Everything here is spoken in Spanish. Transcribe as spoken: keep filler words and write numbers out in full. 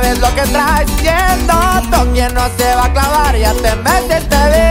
sabes lo que traes siendo. Quien no se va a clavar, ya te metiste bien.